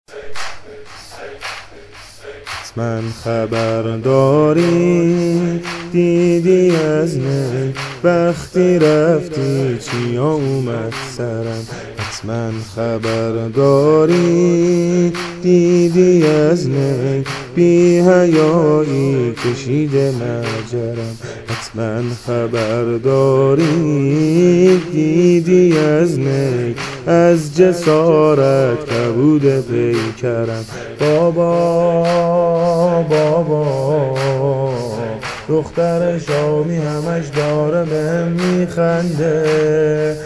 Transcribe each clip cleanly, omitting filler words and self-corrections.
من خبرداری دیدی از من وقتی رفتی چی اومد سرم. حتما خبرداری دیدی از من بی حیایی کشیده مجرم. حتما خبرداری دیدی از من از جسارت کبود پیکرم. بابا دختر شامی همش داره بهم میخنده.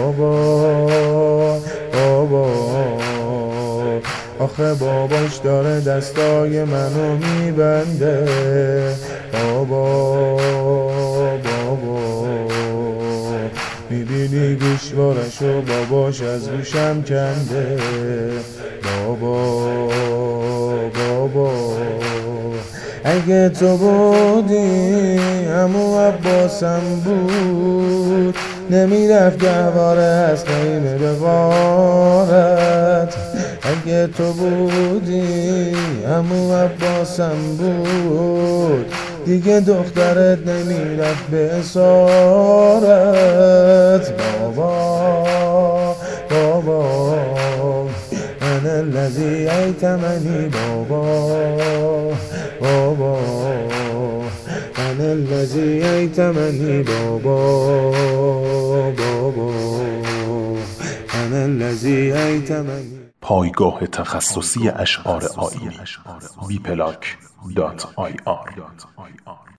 بابا آخه باباش داره دستای منو میبنده. بابا میبینی گوشوارشو باباش از گوشم کنده. بابا اگه تو بودی عمو عباسم بود نمیرفت گهواره از خیمه به غارت. اگه تو بودی عمو عباسم بود دیگه دخترت نمیرفت به اسارت. بابا من الذی ایتمنی. بابا من الذی ایتمنی. بابا من الذی ایتمنی. پایگاه تخصصی اشعار آیینی wplac.ir